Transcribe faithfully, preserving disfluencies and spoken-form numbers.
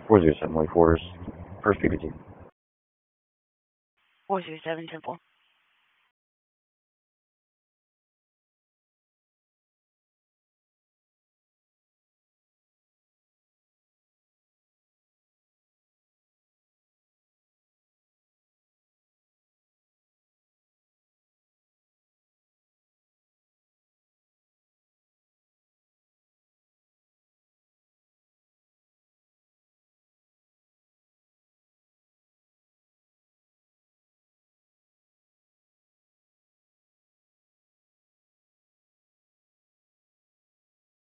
four zero seven one four's first P B T. four zero seven Temple.